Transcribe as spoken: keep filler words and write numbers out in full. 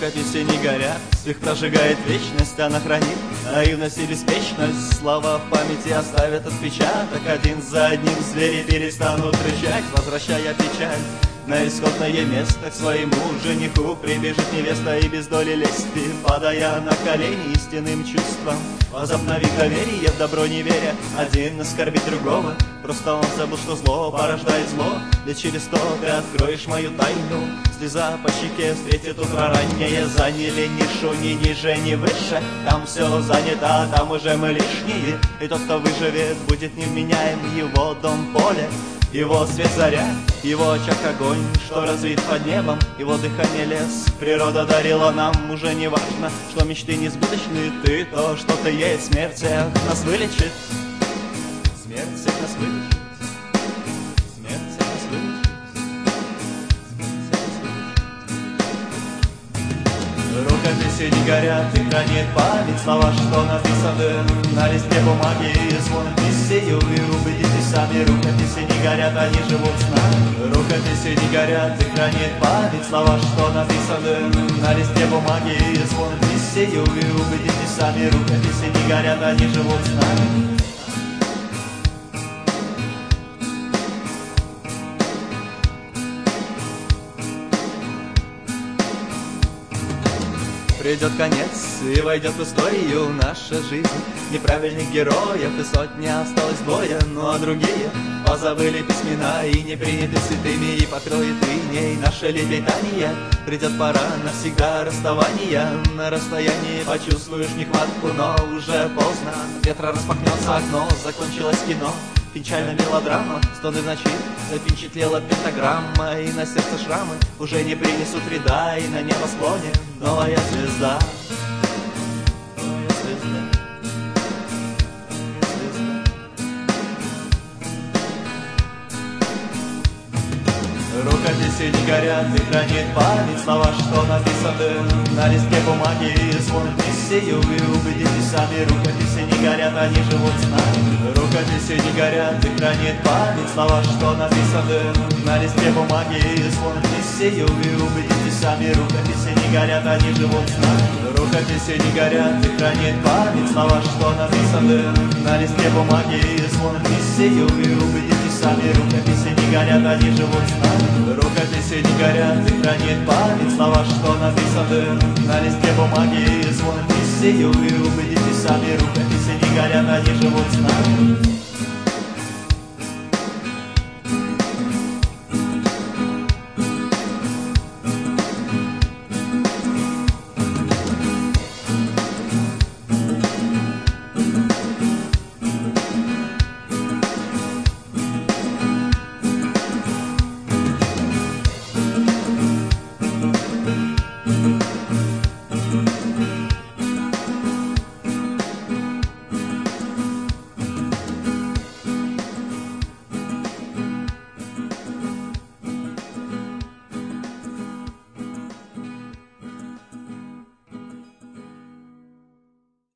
рукописи не горят, их прожигает вечность, она хранит наивность и беспечность. Слова в памяти оставят отпечаток, один за одним звери перестанут рычать, возвращая печаль на исходное место. К своему жениху прибежит невеста и без доли лести, падая на колени истинным чувством, возобнови доверие в добро не веря. Один оскорбит другого, просто он забыл, что зло порождает зло. Лет через сто ты откроешь мою тайну, слеза по щеке встретит утро раннее. Заняли нишу ни ниже, ни выше, там все занято, а там уже мы лишние. И тот, кто выживет, будет невменяем. Его дом поле, его свет заря, его очаг огонь, что развит под небом, его дыхание лес. Природа дарила нам, уже не важно, что мечты несбыточны. Ты то, что ты есть, смерть всех нас вылечит. Смерть всех нас вылечит. Смерть всех нас вылечит. Рукописи не горят и хранит память слова, что написаны на листе бумаги. Звон миссию и убедитесь сами, рукописи не горят, они живут с нами. Рукописи не горят и хранит память слова, что написаны на листе бумаги. Звон миссию и убедитесь сами, рукописи не горят, они живут с нами. Придет конец и войдет в историю наша жизнь неправильных героев, и сотни осталось двое, ну а другие позабыли письмена и не приняты святыми, и покроет иней наше лепетание. Придет пора навсегда расставания, на расстоянии почувствуешь нехватку, но уже поздно. Ветра распахнется окно, закончилось кино, печальная мелодрама, стоны в ночи, запечатлела пентаграмма, и на сердце шрамы уже не принесут вреда, и на небосклоне новая звезда. Новая звезда. Новая звезда. Рукописи не горят и хранит память слова, что написаны на листке бумаги. Звон миссию и убедитесь сами, рукописи не горят, они живут с нами. Рукописи не горят и хранит память слова, что написаны на листе бумаги. Звон миссию и убедитесь сами, рукописи не горят, они живут с нами. Рукописи не горят и хранит память слова, что написаны на листе бумаги. Звон миссию и убедитесь сами, рукописи не горят, они живут с нами. Рукописи не горят и хранит память слова, что написаны на листе бумаги. Звон миссию и убедитесь сами, рукописи не горят, они живут с нами.